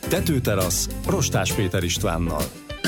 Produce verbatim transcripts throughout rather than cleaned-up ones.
Tetőterasz Rostás Péter Istvánnal.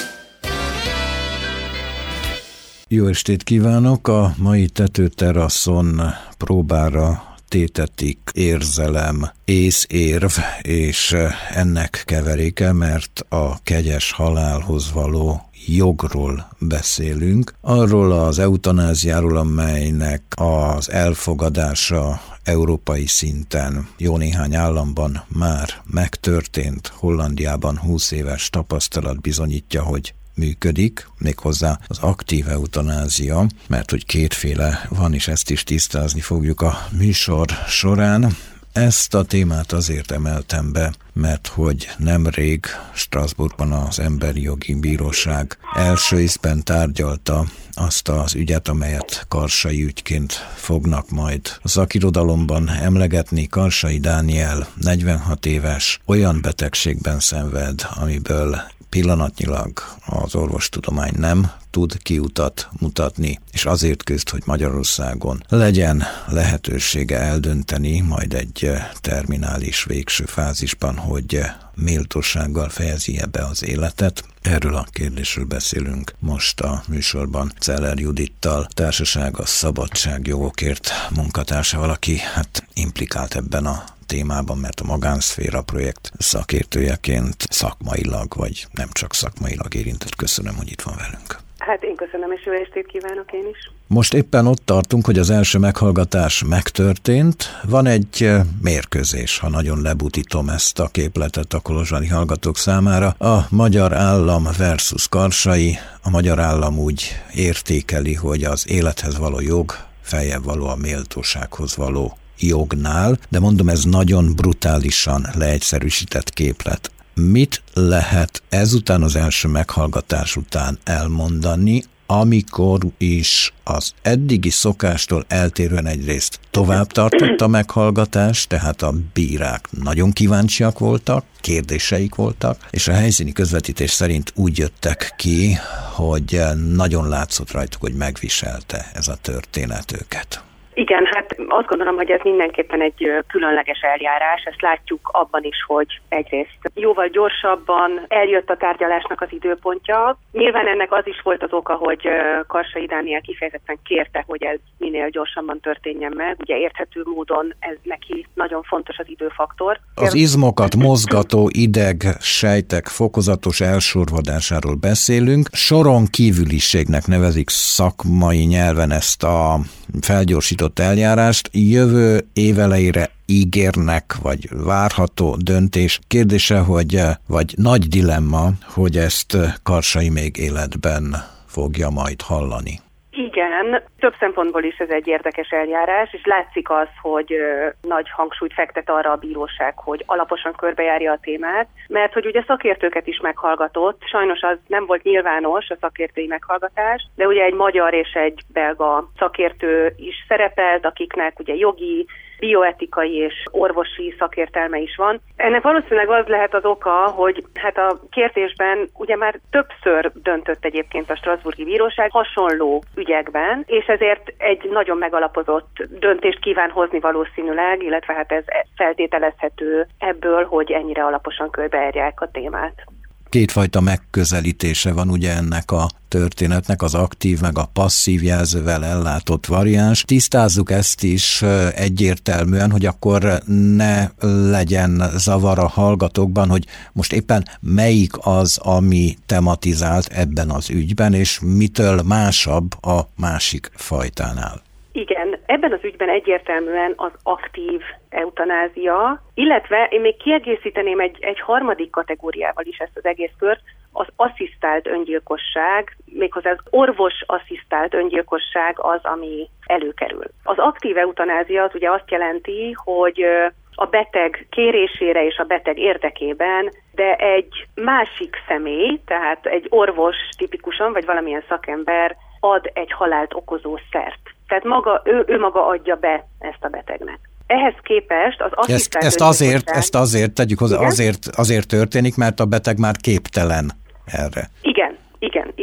Jó estét kívánok! A mai tetőteraszon próbára tétetik érzelem, észérv és ennek keveréke, mert a kegyes halálhoz való jogról beszélünk, arról az eutanáziáról, amelynek az elfogadása európai szinten jó néhány államban már megtörtént. Hollandiában húsz éves tapasztalat bizonyítja, hogy működik, méghozzá az aktív eutanázia, mert hogy kétféle van, és ezt is tisztázni fogjuk a műsor során. Ezt a témát azért emeltem be, mert hogy nemrég Strasbourgban az Emberi Jogi Bíróság első ízben tárgyalta azt az ügyet, amelyet Karsai ügyként fognak majd a szakirodalomban emlegetni. Karsai Dániel negyvenhat éves, olyan betegségben szenved, amiből pillanatnyilag az orvostudomány nem tud kiutat mutatni, és azért küzd, hogy Magyarországon legyen lehetősége eldönteni majd egy terminális végső fázisban, hogy méltósággal fejezi be az életet. Erről a kérdésről beszélünk most a műsorban Celler Judittal, társasága Szabadságjogokért munkatársa, valaki hát implikált ebben a témában, mert a Magánszféra projekt szakértőjeként szakmailag, vagy nem csak szakmailag érintett. Köszönöm, hogy itt van velünk. Hát én köszönöm, és jó estét kívánok én is. Most éppen ott tartunk, hogy az első meghallgatás megtörtént. Van egy mérkőzés, ha nagyon lebutítom ezt a képletet a kolozsvári hallgatók számára. A magyar állam versus Karsai. A magyar állam úgy értékeli, hogy az élethez való jog feljebb való a méltósághoz való jognál, de mondom, ez nagyon brutálisan leegyszerűsített képlet. Mit lehet ezután, az első meghallgatás után elmondani, amikor is az eddigi szokástól eltérően egyrészt tovább tartott a meghallgatás, tehát a bírák nagyon kíváncsiak voltak, kérdéseik voltak, és a helyszíni közvetítés szerint úgy jöttek ki, hogy nagyon látszott rajtuk, hogy megviselte ez a történet őket. Igen, hát azt gondolom, hogy ez mindenképpen egy különleges eljárás. Ezt látjuk abban is, hogy egyrészt jóval gyorsabban eljött a tárgyalásnak az időpontja. Nyilván ennek az is volt az oka, hogy Karsai Dániel kifejezetten kérte, hogy ez minél gyorsabban történjen meg. Ugye érthető módon ez neki nagyon fontos az időfaktor. Az izmokat mozgató ideg sejtek fokozatos elsorvadásáról beszélünk. Soron kívüliségnek nevezik szakmai nyelven ezt a felgyorsított eljárást. Jövő év elejére ígérnek, vagy várható döntés. Kérdése, hogy, vagy nagy dilemma, hogy ezt Karsai még életben fogja majd hallani. Igen, több szempontból is ez egy érdekes eljárás, és látszik az, hogy ö, nagy hangsúlyt fektet arra a bíróság, hogy alaposan körbejárja a témát, mert hogy ugye szakértőket is meghallgatott, sajnos az nem volt nyilvános a szakértői meghallgatás, de ugye egy magyar és egy belga szakértő is szerepelt, akiknek ugye jogi, bioetikai és orvosi szakértelme is van. Ennek valószínűleg az lehet az oka, hogy hát a kérdésben ugye már többször döntött egyébként a Strasbourgi Bíróság hasonló ügyekben, és ezért egy nagyon megalapozott döntést kíván hozni valószínűleg, illetve hát ez feltételezhető ebből, hogy ennyire alaposan körbejárják a témát. Kétfajta megközelítése van ugye ennek a történetnek, az aktív meg a passzív jelzővel ellátott variáns. Tisztázzuk ezt is egyértelműen, hogy akkor ne legyen zavar a hallgatókban, hogy most éppen melyik az, ami tematizált ebben az ügyben, és mitől másabb a másik fajtánál. Igen, ebben az ügyben egyértelműen az aktív eutanázia, illetve én még kiegészíteném egy, egy harmadik kategóriával is ezt az egész kört, az asszisztált öngyilkosság, méghozzá az orvos asszisztált öngyilkosság az, ami előkerül. Az aktív eutanázia az ugye azt jelenti, hogy a beteg kérésére és a beteg érdekében, de egy másik személy, tehát egy orvos tipikusan, vagy valamilyen szakember ad egy halált okozó szert. Tehát maga, ő, ő maga adja be ezt a betegnek. Ehhez képest az asszisztált ezt, ezt azért, ezt azért tegyük hozzá, azért, azért történik, mert a beteg már képtelen erre. Igen, igen, igen.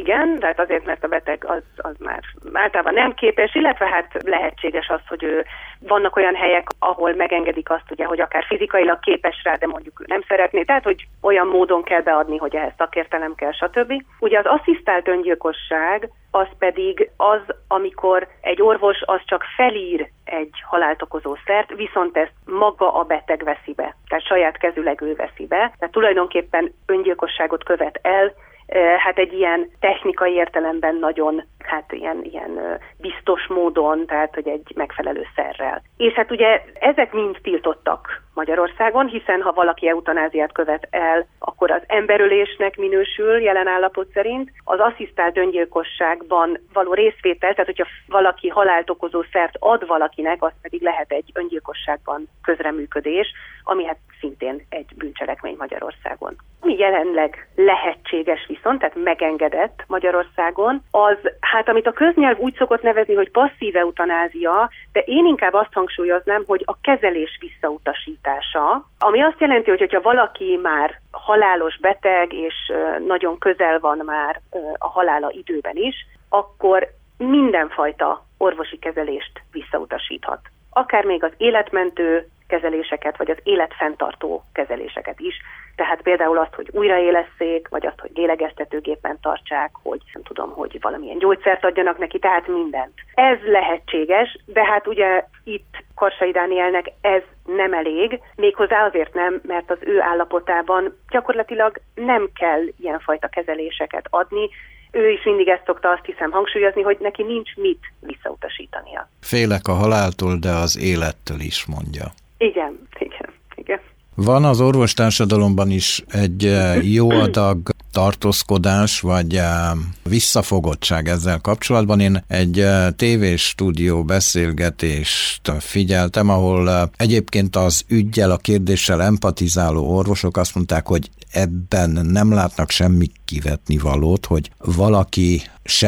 igen, tehát azért, mert a beteg az, az már általában nem képes, illetve hát lehetséges az, hogy ő, vannak olyan helyek, ahol megengedik azt, ugye, hogy akár fizikailag képes rá, de mondjuk ő nem szeretné, tehát hogy olyan módon kell beadni, hogy ehhez szakértelem kell, stb. Ugye az asszisztált öngyilkosság az pedig az, amikor egy orvos az csak felír egy halált okozó szert, viszont ezt maga a beteg veszi be, tehát saját kezüleg ő veszi be, tehát tulajdonképpen öngyilkosságot követ el, hát egy ilyen technikai értelemben nagyon, hát ilyen, ilyen biztos módon, tehát hogy egy megfelelő szerrel. És hát ugye ezek mind tiltottak Magyarországon, hiszen ha valaki eutanáziát követ el, akkor az emberölésnek minősül jelen állapot szerint. Az asszisztált öngyilkosságban való részvétel, tehát hogyha valaki halált okozó szert ad valakinek, az pedig lehet egy öngyilkosságban közreműködés, ami hát szintén egy bűncselekmény Magyarországon. Mi jelenleg lehetséges viszont, tehát megengedett Magyarországon, az, hát amit a köznyelv úgy szokott nevezni, hogy passzív eutanázia, de én inkább azt hangsúlyoznám, hogy a kezelés visszautasítása, ami azt jelenti, hogy hogyha valaki már halálos beteg, és nagyon közel van már a halála időben is, akkor mindenfajta orvosi kezelést visszautasíthat. Akár még az életmentő kezeléseket, vagy az életfenntartó kezeléseket is. Tehát például azt, hogy újraélesszék, vagy azt, hogy lélegeztetőgépen tartsák, hogy nem tudom, hogy valamilyen gyógyszert adjanak neki, tehát mindent. Ez lehetséges, de hát ugye itt Karsai Dánielnek ez nem elég, méghozzá azért nem, mert az ő állapotában gyakorlatilag nem kell ilyenfajta kezeléseket adni. Ő is mindig ezt szokta, azt hiszem, hangsúlyozni, hogy neki nincs mit visszautasítania. Félek a haláltól, de az élettől is, mondja. Igen, igen, igen. Van az orvostársadalomban is egy jó adag tartózkodás, vagy visszafogottság ezzel kapcsolatban. Én egy tévésstúdió beszélgetést figyeltem, ahol egyébként az üggyel, a kérdéssel empatizáló orvosok azt mondták, hogy ebben nem látnak semmi kivetnivalót, hogy valaki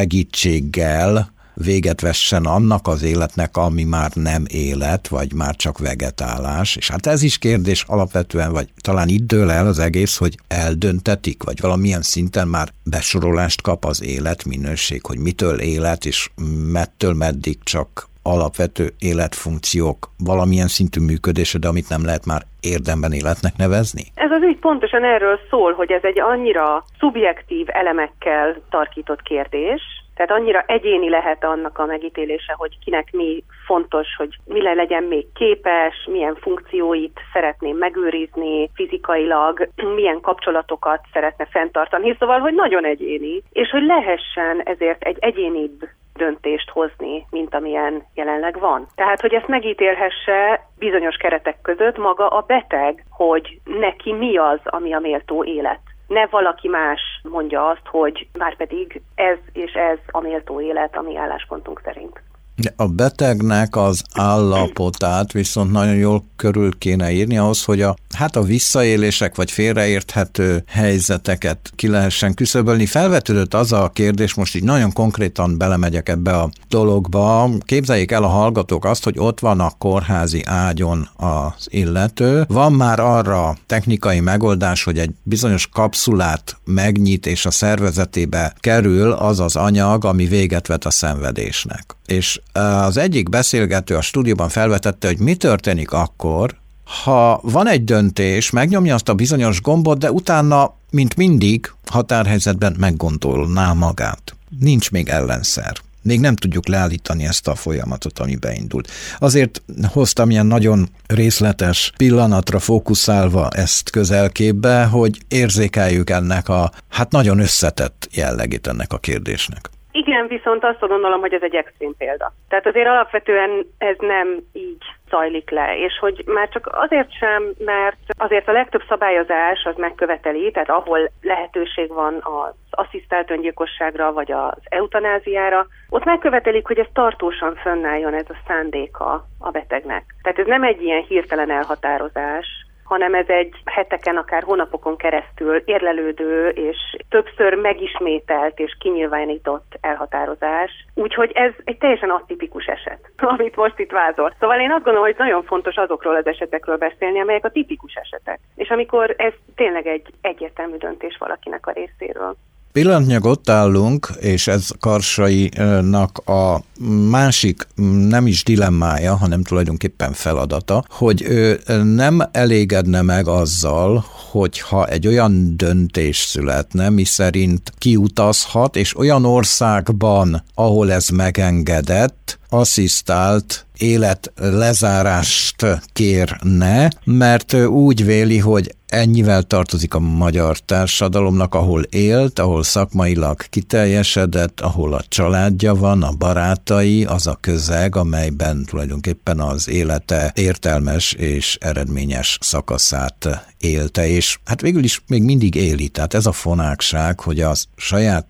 segítséggel véget vessen annak az életnek, ami már nem élet, vagy már csak vegetálás. És hát ez is kérdés alapvetően, vagy talán itt dől el az egész, hogy eldöntetik, vagy valamilyen szinten már besorolást kap az életminőség, hogy mitől élet, és mettől meddig csak alapvető életfunkciók valamilyen szintű működése, de amit nem lehet már érdemben életnek nevezni? Ez az ügy pontosan erről szól, hogy ez egy annyira szubjektív elemekkel tarkított kérdés, tehát annyira egyéni lehet annak a megítélése, hogy kinek mi fontos, hogy mire legyen még képes, milyen funkcióit szeretné megőrizni fizikailag, milyen kapcsolatokat szeretne fenntartani, szóval, hogy nagyon egyéni, és hogy lehessen ezért egy egyénibb döntést hozni, mint amilyen jelenleg van. Tehát, hogy ezt megítélhesse bizonyos keretek között maga a beteg, hogy neki mi az, ami a méltó élet. Ne valaki más mondja azt, hogy márpedig ez és ez a méltó élet a mi álláspontunk szerint. A betegnek az állapotát viszont nagyon jól körül kéne írni ahhoz, hogy a, hát a visszaélések vagy félreérthető helyzeteket ki lehessen küszöbölni. Felvetődött az a kérdés, most így nagyon konkrétan belemegyek ebbe a dologba. Képzeljék el a hallgatók azt, hogy ott van a kórházi ágyon az illető. Van már arra technikai megoldás, hogy egy bizonyos kapszulát megnyit, és a szervezetébe kerül az az anyag, ami véget vet a szenvedésnek. És az egyik beszélgető a stúdióban felvetette, hogy mi történik akkor, ha van egy döntés, megnyomja azt a bizonyos gombot, de utána, mint mindig, határhelyzetben meggondolná magát. Nincs még ellenszer. Még nem tudjuk leállítani ezt a folyamatot, ami beindult. Azért hoztam ilyen nagyon részletes pillanatra fókuszálva ezt közelképbe, hogy érzékeljük ennek a, hát nagyon összetett jellegét ennek a kérdésnek. Igen, viszont azt gondolom, hogy ez egy extrém példa. Tehát azért alapvetően ez nem így zajlik le, és hogy már csak azért sem, mert azért a legtöbb szabályozás az megköveteli, tehát ahol lehetőség van az asszisztált öngyilkosságra, vagy az eutanáziára, ott megkövetelik, hogy ez tartósan fönnálljon, ez a szándéka a betegnek. Tehát ez nem egy ilyen hirtelen elhatározás, hanem ez egy heteken, akár hónapokon keresztül érlelődő és többször megismételt és kinyilvánított elhatározás. Úgyhogy ez egy teljesen atipikus eset, amit most itt vázol. Szóval én azt gondolom, hogy nagyon fontos azokról az esetekről beszélni, amelyek a tipikus esetek. És amikor ez tényleg egy egyértelmű döntés valakinek a részéről. Pillanatnyilag ott állunk, és ez Karsainak a másik nem is dilemmája, hanem tulajdonképpen feladata, hogy ő nem elégedne meg azzal, hogyha egy olyan döntés születne, miszerint kiutazhat, és olyan országban, ahol ez megengedett, asszisztált élet lezárást kérne, mert úgy véli, hogy ennyivel tartozik a magyar társadalomnak, ahol élt, ahol szakmailag kiteljesedett, ahol a családja van, a barátai, az a közeg, amelyben tulajdonképpen az élete értelmes és eredményes szakaszát élte, és hát végül is még mindig éli. Tehát ez a fonákság, hogy a saját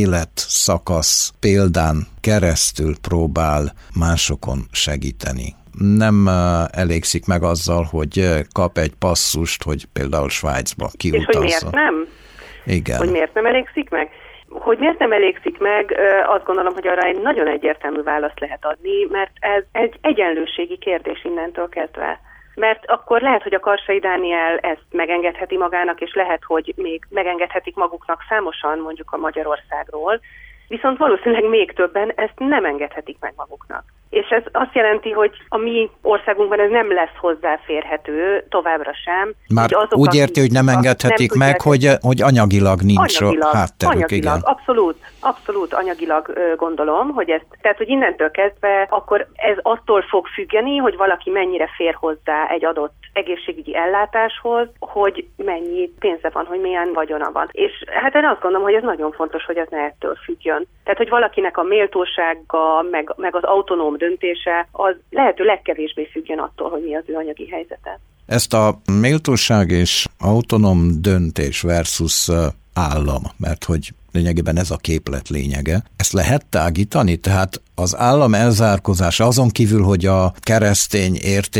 életszakasz példán keresztül próbál másokon segíteni. Nem elégszik meg azzal, hogy kap egy passzust, hogy például Svájcba kiutazzon. És hogy miért nem? Igen. Hogy miért nem elégszik meg? Hogy miért nem elégszik meg, azt gondolom, hogy arra egy nagyon egyértelmű választ lehet adni, mert ez egy egyenlőségi kérdés innentől kezdve. Mert akkor lehet, hogy a Karsai Dániel ezt megengedheti magának, és lehet, hogy még megengedhetik maguknak számosan, mondjuk a Magyarországról, viszont valószínűleg még többen ezt nem engedhetik meg maguknak. És ez azt jelenti, hogy a mi országunkban ez nem lesz hozzáférhető továbbra sem. Már azok, úgy érti, hogy nem engedhetik nem meg, tudják, hogy, hogy anyagilag nincs anyagilag, hátterük. Anyagilag, igen. abszolút, abszolút anyagilag gondolom, hogy ez, tehát hogy innentől kezdve akkor ez attól fog függeni, hogy valaki mennyire fér hozzá egy adott egészségügyi ellátáshoz, hogy mennyi pénze van, hogy milyen vagyona van. És hát én azt gondolom, hogy ez nagyon fontos, hogy ez ne ettől függjön. Tehát, hogy valakinek a méltósága, meg, meg az autonóm döntése, az lehető legkevésbé függjön attól, hogy mi az ő anyagi helyzete. Ezt a méltóság és autonóm döntés versus állam, mert hogy lényegében ez a képlet lényege. Ezt lehet tágítani? Tehát az állam elzárkózása azon kívül, hogy a keresztény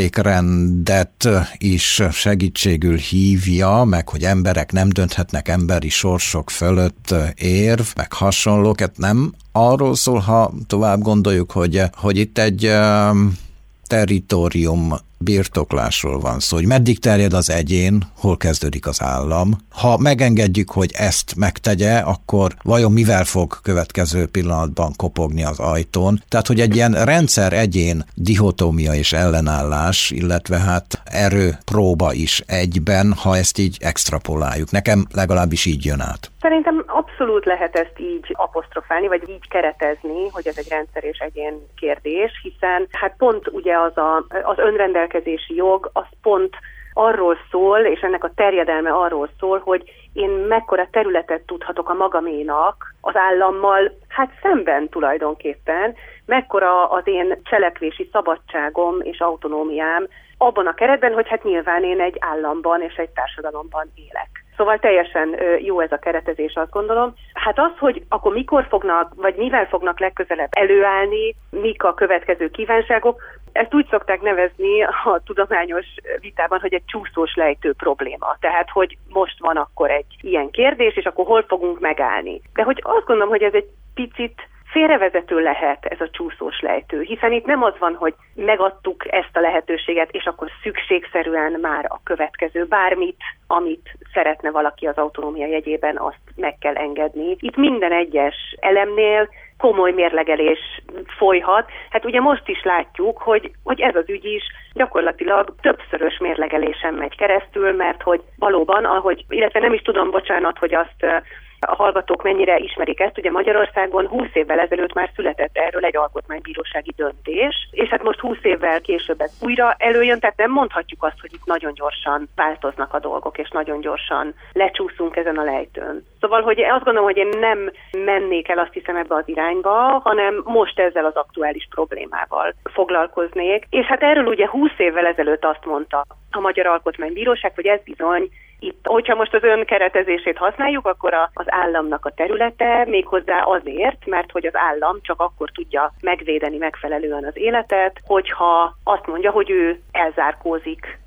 értékrendet is segítségül hívja, meg hogy emberek nem dönthetnek emberi sorsok fölött érv, meg hasonlók, nem arról szól, ha tovább gondoljuk, hogy, hogy itt egy um, territórium birtoklásról van szó, hogy meddig terjed az egyén, hol kezdődik az állam. Ha megengedjük, hogy ezt megtegye, akkor vajon mivel fog következő pillanatban kopogni az ajtón? Tehát, hogy egy ilyen rendszer-egyén dihotómia és ellenállás, illetve hát erő próba is egyben, ha ezt így extrapoláljuk. Nekem legalábbis így jön át. Szerintem abszolút lehet ezt így apostrofálni, vagy így keretezni, hogy ez egy rendszer és egyén kérdés, hiszen hát pont ugye az, a, az önrendelkezési jog, az pont arról szól, és ennek a terjedelme arról szól, hogy én mekkora területet tudhatok a magaménak az állammal, hát szemben tulajdonképpen, mekkora az én cselekvési szabadságom és autonómiám abban a keretben, hogy hát nyilván én egy államban és egy társadalomban élek. Szóval teljesen jó ez a keretezés, azt gondolom. Hát az, hogy akkor mikor fognak, vagy mivel fognak legközelebb előállni, mik a következő kívánságok, ezt úgy szokták nevezni a tudományos vitában, hogy egy csúszós lejtő probléma. Tehát, hogy most van akkor egy ilyen kérdés, és akkor hol fogunk megállni. De hogy azt gondolom, hogy ez egy picit félrevezető lehet ez a csúszós lejtő, hiszen itt nem az van, hogy megadtuk ezt a lehetőséget, és akkor szükségszerűen már a következő bármit, amit szeretne valaki az autonómia jegyében, azt meg kell engedni. Itt minden egyes elemnél komoly mérlegelés folyhat. Hát ugye most is látjuk, hogy, hogy ez az ügy is gyakorlatilag többszörös mérlegelésen megy keresztül, mert hogy valóban, ahogy, illetve nem is tudom, bocsánat, hogy azt a hallgatók mennyire ismerik ezt, ugye Magyarországon húsz évvel ezelőtt már született erről egy alkotmánybírósági döntés, és hát most húsz évvel később ez újra előjön, tehát nem mondhatjuk azt, hogy itt nagyon gyorsan változnak a dolgok, és nagyon gyorsan lecsúszunk ezen a lejtőn. Szóval, hogy azt gondolom, hogy én nem mennék el, azt hiszem, ebbe az irányba, hanem most ezzel az aktuális problémával foglalkoznék. És hát erről ugye húsz évvel ezelőtt azt mondta a Magyar Alkotmánybíróság, hogy ez bizony itt, hogyha most az ön keretezését használjuk, akkor a, az államnak a területe méghozzá azért, mert hogy az állam csak akkor tudja megvédeni megfelelően az életet, hogyha azt mondja, hogy ő elzárkózik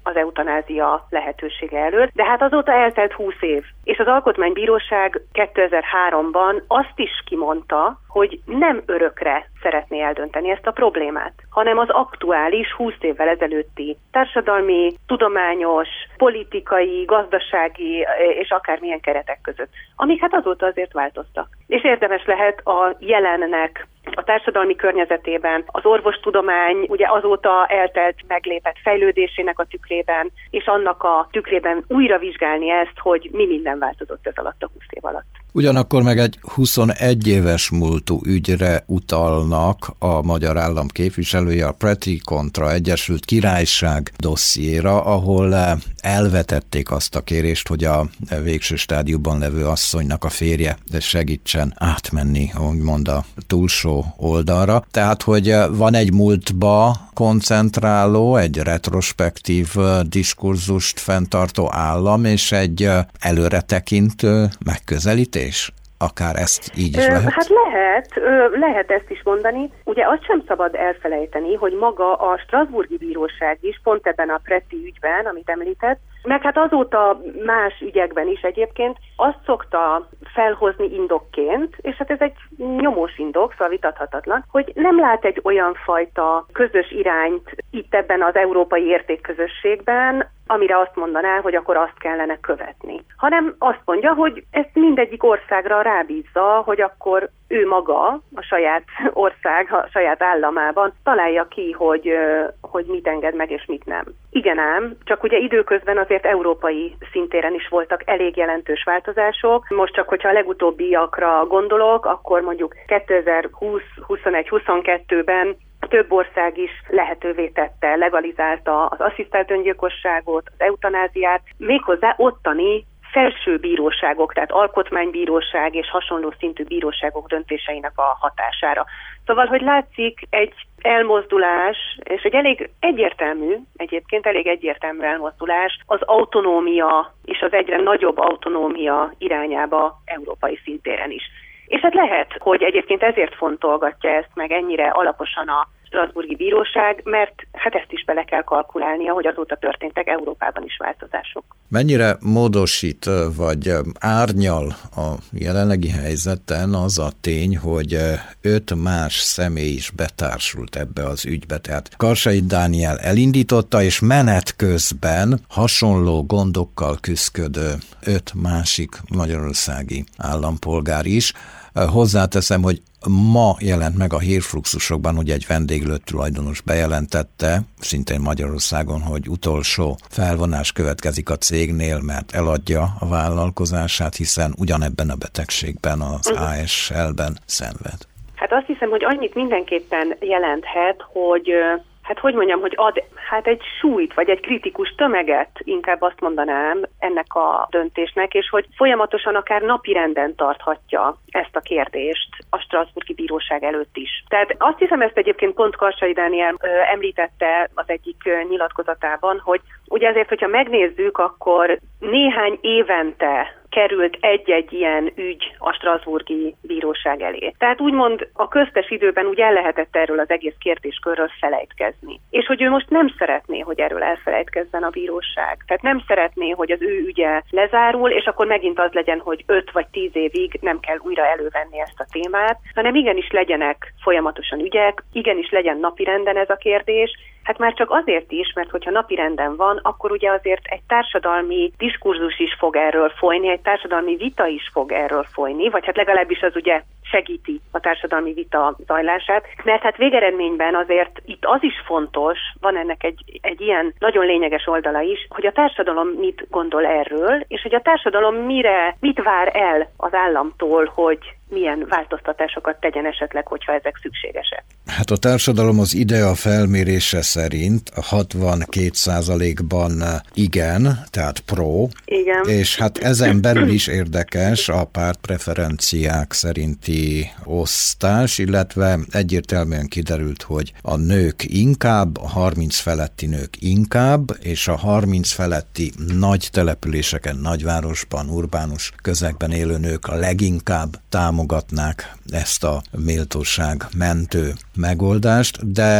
az eutanázia lehetősége előtt, de hát azóta eltelt húsz év. És az Alkotmánybíróság kétezer-háromban azt is kimondta, hogy nem örökre szeretné eldönteni ezt a problémát, hanem az aktuális húsz évvel ezelőtti társadalmi, tudományos, politikai, gazdasági és akármilyen keretek között, amik hát azóta azért változtak. És érdemes lehet a jelennek a társadalmi környezetében, az orvostudomány ugye azóta eltelt meglépett fejlődésének a tükrében, és annak a tükrében újra vizsgálni ezt, hogy mi minden változott ez alatt a húsz év alatt. Ugyanakkor meg egy huszonegy éves múltú ügyre utalnak a magyar állam képviselője, a Preti kontra Egyesült Királyság dossziéra, ahol elvetették azt a kérést, hogy a végső stádiumban levő asszonynak a férje segítsen átmenni, úgymond a túlsó oldalra. Tehát, hogy van egy múltba koncentráló, egy retrospektív diskurzust fenntartó állam, és egy előretekintő megközelítés? Akár ezt így is lehet? Hát lehet, lehet ezt is mondani. Ugye azt sem szabad elfelejteni, hogy maga a Strasbourgi Bíróság is pont ebben a Preti ügyben, amit említett, meg hát azóta más ügyekben is egyébként azt szokta felhozni indokként, és hát ez egy nyomós indok, szóval vitathatatlan, hogy nem lát egy olyan fajta közös irányt itt ebben az európai értékközösségben, amire azt mondaná, hogy akkor azt kellene követni. Hanem azt mondja, hogy ezt mindegyik országra rábízza, hogy akkor ő maga a saját ország, a saját államában találja ki, hogy, hogy mit enged meg és mit nem. Igen ám, csak ugye időközben azért európai szintéren is voltak elég jelentős változások. Most csak, hogyha a legutóbbiakra gondolok, akkor mondjuk kétezer-húsz, huszonegy, huszonkettőben több ország is lehetővé tette, legalizálta az asszisztált öngyilkosságot, az eutanáziát, méghozzá ottani felső bíróságok, tehát alkotmánybíróság és hasonló szintű bíróságok döntéseinek a hatására. Szóval, hogy látszik egy elmozdulás, és egy elég egyértelmű, egyébként elég egyértelmű elmozdulás az autonómia és az egyre nagyobb autonómia irányába európai szintéren is. És hát lehet, hogy egyébként ezért fontolgatja ezt meg ennyire alaposan a Strasbourgi Bíróság, mert hát ezt is bele kell kalkulálnia, hogy azóta történtek Európában is változások. Mennyire módosít vagy árnyal a jelenlegi helyzeten az a tény, hogy öt más személy is betársult ebbe az ügybe. Tehát Karsai Dániel elindította, és menet közben hasonló gondokkal küszködő öt másik magyarországi állampolgár is. Hozzáteszem, hogy ma jelent meg a hírfluxusokban, hogy egy vendéglő tulajdonos bejelentette, szintén Magyarországon, hogy utolsó felvonás következik a cégnél, mert eladja a vállalkozását, hiszen ugyanebben a betegségben, az á es el-ben szenved. Hát azt hiszem, hogy annyit mindenképpen jelenthet, hogy hát hogy mondjam, hogy ad hát egy súlyt, vagy egy kritikus tömeget, inkább azt mondanám ennek a döntésnek, és hogy folyamatosan akár napirenden tarthatja ezt a kérdést a Strasbourgi Bíróság előtt is. Tehát azt hiszem, ezt egyébként pont Karsai Dániel említette az egyik nyilatkozatában, hogy ugye azért, hogyha megnézzük, akkor néhány évente került egy-egy ilyen ügy a Strasbourgi Bíróság elé. Tehát úgymond a köztes időben úgy el lehetett erről az egész kérdéskörről felejtkezni. És hogy ő most nem szeretné, hogy erről elfelejtkezzen a bíróság. Tehát nem szeretné, hogy az ő ügye lezárul, és akkor megint az legyen, hogy öt vagy tíz évig nem kell újra elővenni ezt a témát, hanem igenis legyenek folyamatosan ügyek, igenis legyen napirenden ez a kérdés. Hát már csak azért is, mert hogyha napirenden van, akkor ugye azért egy társadalmi diskurzus is fog erről folyni, egy társadalmi vita is fog erről folyni, vagy hát legalábbis az ugye segíti a társadalmi vita zajlását, mert hát végeredményben azért itt az is fontos, van ennek egy, egy ilyen nagyon lényeges oldala is, hogy a társadalom mit gondol erről, és hogy a társadalom mire, mit vár el az államtól, hogy milyen változtatásokat tegyen esetleg, hogyha ezek szükségesek. Hát a társadalom az IDEA felmérése szerint hatvankét százalékban igen, tehát pro, igen. És hát ezen belül is érdekes a pártpreferenciák szerinti osztás, illetve egyértelműen kiderült, hogy a nők inkább, a harminc feletti nők inkább, és a harminc feletti nagy településeken, nagyvárosban, urbánus közegben élő nők a leginkább támogatják ezt a méltóság mentő megoldást, de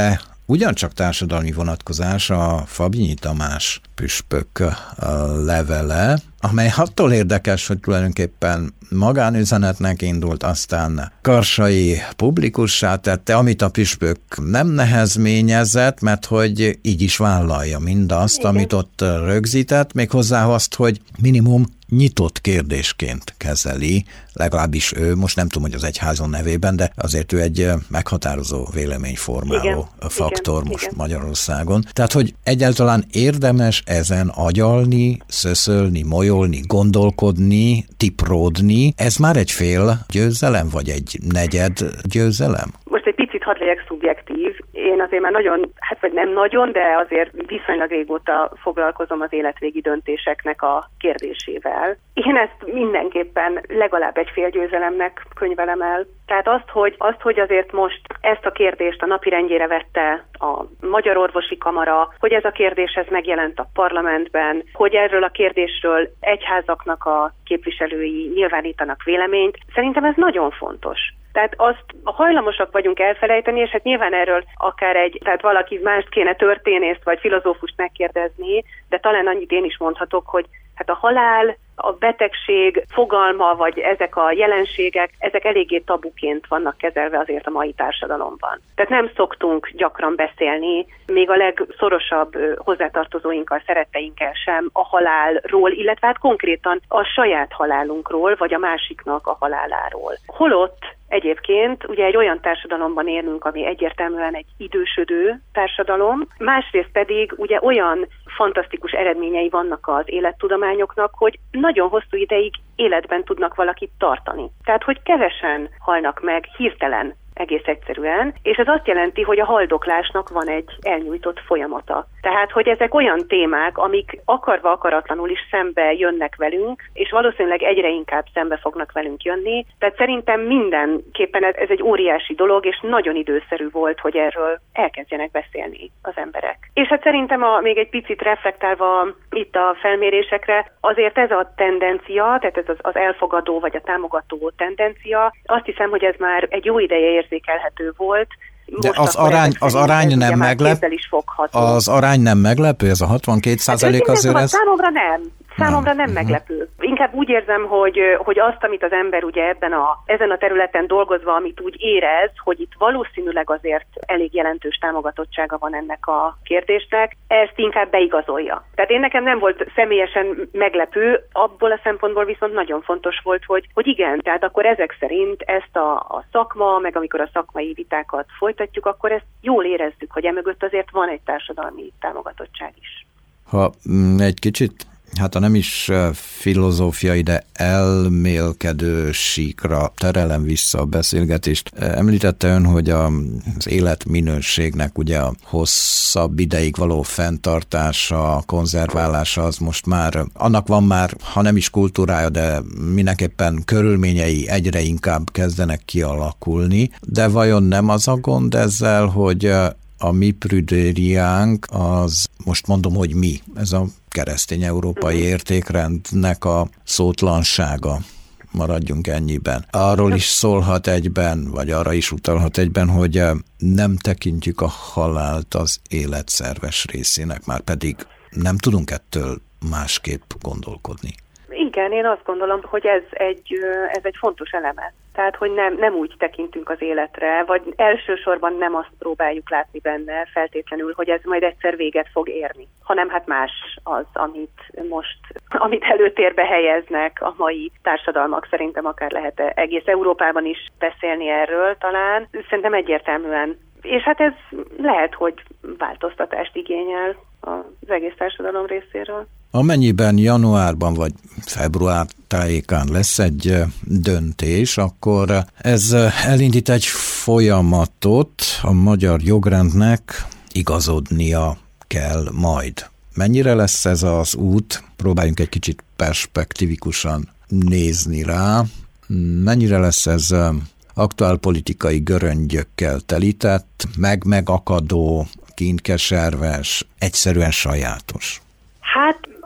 ugyancsak társadalmi vonatkozás a Fabinyi Tamás püspök levele, amely attól érdekes, hogy tulajdonképpen magánüzenetnek indult, aztán Karsai publikussá tette, amit a püspök nem nehezményezett, mert hogy így is vállalja mindazt, igen, amit ott rögzített, méghozzá azt, hogy minimum nyitott kérdésként kezeli, legalábbis ő, most nem tudom, hogy az egyházon nevében, de azért ő egy meghatározó véleményformáló igen, faktor igen, most igen. Magyarországon. Tehát, hogy egyáltalán érdemes ezen agyalni, szöszölni, molyolni, gondolkodni, tipródni. Ez már egy fél győzelem, vagy egy negyed győzelem? Most egy picit hadd legyek szubjektív. Én azért már nagyon, hát vagy nem nagyon, de azért viszonylag régóta foglalkozom az életvégi döntéseknek a kérdésével. Én ezt mindenképpen legalább egy fél győzelemnek könyvelem el. Tehát azt, hogy, azt, hogy azért most ezt a kérdést a napirendjére vette a Magyar Orvosi Kamara, hogy ez a kérdés ez megjelent a parlamentben, hogy erről a kérdésről egyházaknak a képviselői nyilvánítanak véleményt, szerintem ez nagyon fontos. Tehát azt hajlamosak vagyunk elfelejteni, és hát nyilván erről akár egy, tehát valaki mást kéne történészt vagy filozófust megkérdezni, de talán annyit én is mondhatok, hogy hát a halál, a betegség fogalma, vagy ezek a jelenségek, ezek eléggé tabuként vannak kezelve azért a mai társadalomban. Tehát nem szoktunk gyakran beszélni, még a legszorosabb hozzátartozóinkkal, szeretteinkkel sem a halálról, illetve hát konkrétan a saját halálunkról, vagy a másiknak a haláláról. Holott egyébként ugye egy olyan társadalomban élünk, ami egyértelműen egy idősödő társadalom, másrészt pedig ugye olyan fantasztikus eredményei vannak az élettudományoknak, hogy nagyon hosszú ideig életben tudnak valakit tartani. Tehát, hogy kevesen halnak meg hirtelen, egész egyszerűen, és ez azt jelenti, hogy a haldoklásnak van egy elnyújtott folyamata. Tehát, hogy ezek olyan témák, amik akarva akaratlanul is szembe jönnek velünk, és valószínűleg egyre inkább szembe fognak velünk jönni. Tehát szerintem mindenképpen ez, ez egy óriási dolog, és nagyon időszerű volt, hogy erről elkezdjenek beszélni az emberek. És hát szerintem a, még egy picit reflektálva itt a felmérésekre, azért ez a tendencia, tehát ez az, az elfogadó vagy a támogató tendencia, azt hiszem, hogy ez már egy jó ideje érzékelhető volt. De az arány, az arány nem meglep, az arány nem meglepő, ez a hatvankét százalék azért ez? Számomra nem. Számomra nem uh-huh. meglepő. Inkább úgy érzem, hogy, hogy azt, amit az ember ugye ebben a, ezen a területen dolgozva, amit úgy érez, hogy itt valószínűleg azért elég jelentős támogatottsága van ennek a kérdésnek, ezt inkább beigazolja. Tehát én nekem nem volt személyesen meglepő, abból a szempontból viszont nagyon fontos volt, hogy, hogy igen, tehát akkor ezek szerint ezt a, a szakma, meg amikor a szakmai vitákat folytatjuk, akkor ezt jól érezzük, hogy emögött azért van egy társadalmi támogatottság is. Ha egy kicsit hát ha nem is filozófiai, de elmélkedő síkra terelem vissza a beszélgetést. Említette ön, hogy az életminőségnek ugye a hosszabb ideig való fenntartása, konzerválása az most már, annak van már, ha nem is kultúrája, de mindenképpen körülményei egyre inkább kezdenek kialakulni. De vajon nem az a gond ezzel, hogy a mi prüdériánk az, most mondom, hogy mi, ez a keresztény európai értékrendnek a szótlansága, maradjunk ennyiben. Arról is szólhat egyben, vagy arra is utalhat egyben, hogy nem tekintjük a halált az élet szerves részének, már pedig nem tudunk ettől másképp gondolkodni. Igen, én azt gondolom, hogy ez egy, ez egy fontos eleme. Tehát, hogy nem, nem úgy tekintünk az életre, vagy elsősorban nem azt próbáljuk látni benne feltétlenül, hogy ez majd egyszer véget fog érni, hanem hát más az, amit most, amit előtérbe helyeznek a mai társadalmak, szerintem akár lehet egész Európában is beszélni erről talán. Szerintem egyértelműen. És hát ez lehet, hogy változtatást igényel az egész társadalom részéről. Amennyiben januárban vagy február tájékán lesz egy döntés, akkor ez elindít egy folyamatot, a magyar jogrendnek igazodnia kell majd. Mennyire lesz ez az út? Próbáljunk egy kicsit perspektívikusan nézni rá. Mennyire lesz ez aktuálpolitikai göröngyökkel telített, meg-megakadó, kínkeserves, egyszerűen sajátos? Hát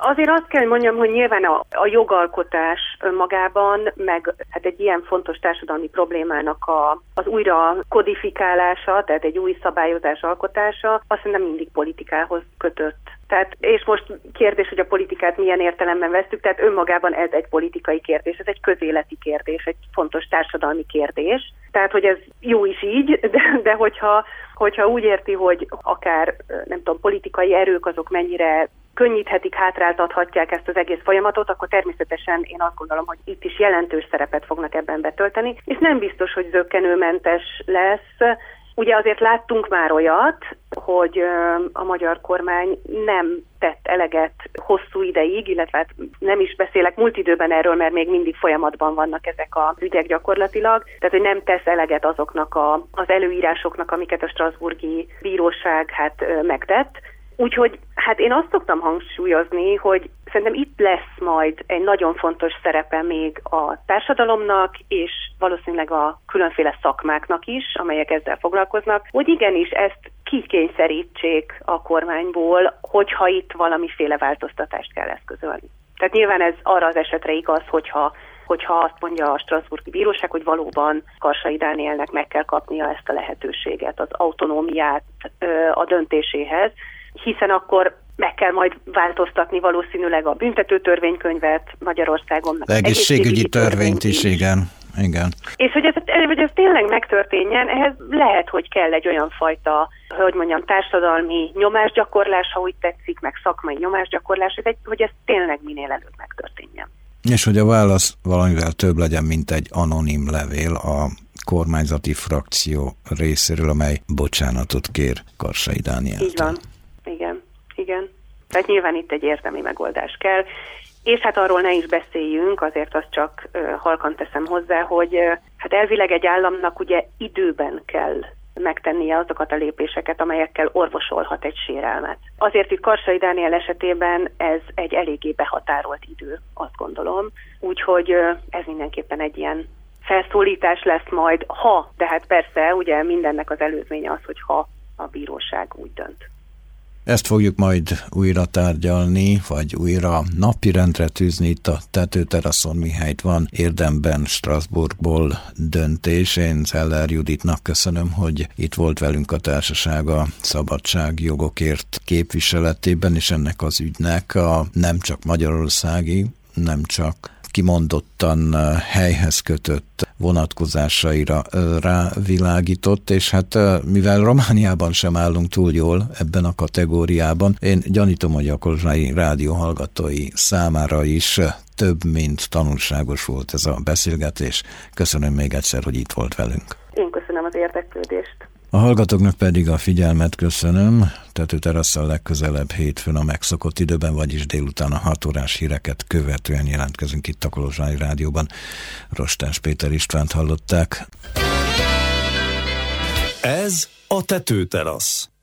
Azért azt kell, hogy mondjam, hogy nyilván a, a jogalkotás önmagában, meg hát egy ilyen fontos társadalmi problémának a, az újra kodifikálása, tehát egy új szabályozás alkotása, azt hiszem mindig politikához kötött. Tehát, és most kérdés, hogy a politikát milyen értelemben vesztük, tehát önmagában ez egy politikai kérdés, ez egy közéleti kérdés, egy fontos társadalmi kérdés. Tehát, hogy ez jó is így, de, de hogyha, hogyha úgy érti, hogy akár, nem tudom, politikai erők azok mennyire könnyíthetik, hátráltathatják ezt az egész folyamatot, akkor természetesen én azt gondolom, hogy itt is jelentős szerepet fognak ebben betölteni, és nem biztos, hogy zökkenőmentes lesz. Ugye azért láttunk már olyat, hogy a magyar kormány nem tett eleget hosszú ideig, illetve nem is beszélek múlt időben erről, mert még mindig folyamatban vannak ezek az ügyek gyakorlatilag, tehát hogy nem tesz eleget azoknak a, az előírásoknak, amiket a strasbourgi bíróság hát megtett. Úgyhogy hát én azt szoktam hangsúlyozni, hogy szerintem itt lesz majd egy nagyon fontos szerepe még a társadalomnak, és valószínűleg a különféle szakmáknak is, amelyek ezzel foglalkoznak, hogy igenis ezt kikényszerítsék a kormányból, hogyha itt valamiféle változtatást kell eszközölni. Tehát nyilván ez arra az esetre igaz, hogyha hogyha azt mondja a strasbourgi bíróság, hogy valóban Karsai Dánielnek meg kell kapnia ezt a lehetőséget, az autonómiát a döntéséhez, hiszen akkor meg kell majd változtatni valószínűleg a büntetőtörvénykönyvet Magyarországon. Egészségügyi törvényt is, igen. igen. És hogy ez, hogy ez tényleg megtörténjen, ehhez lehet, hogy kell egy olyan fajta, hogy mondjam, társadalmi nyomásgyakorlás, ha úgy tetszik, meg szakmai nyomásgyakorlás, hogy ez tényleg minél előbb megtörténjen. És hogy a válasz valamivel több legyen, mint egy anonim levél a kormányzati frakció részéről, amely bocsánatot kér Karsai Dánieltől. Így van. Igen, igen. Tehát nyilván itt egy érdemi megoldás kell. És hát arról ne is beszéljünk, azért azt csak uh, halkan teszem hozzá, hogy uh, hát elvileg egy államnak ugye időben kell megtennie azokat a lépéseket, amelyekkel orvosolhat egy sérelmet. Azért itt Karsai Dániel esetében ez egy eléggé behatárolt idő, azt gondolom. Úgyhogy uh, ez mindenképpen egy ilyen felszólítás lesz majd, ha, de hát persze ugye mindennek az előzménye az, hogy ha a bíróság úgy dönt. Ezt fogjuk majd újra tárgyalni, vagy újra napirendre tűzni itt a tetőteraszon, mihelyt van érdemben Strasbourgból döntés. Én Zeller Juditnak köszönöm, hogy itt volt velünk a társaság a szabadságjogokért képviseletében, és ennek az ügynek a nem csak magyarországi, nem csak kimondottan helyhez kötött vonatkozásaira rávilágított, és hát mivel Romániában sem állunk túl jól ebben a kategóriában, én gyanítom, hogy a kolozsvái rádió hallgatói számára is több, mint tanulságos volt ez a beszélgetés. Köszönöm még egyszer, hogy itt volt velünk. Én köszönöm az érdeklődést. A hallgatóknak pedig a figyelmet köszönöm. Tetőterasszal legközelebb hétfőn a megszokott időben, vagyis délután a hat órás híreket követően jelentkezünk itt a Kolozsvái Rádióban. Rostás Péter Istvánt hallották. Ez a Tetőterasz.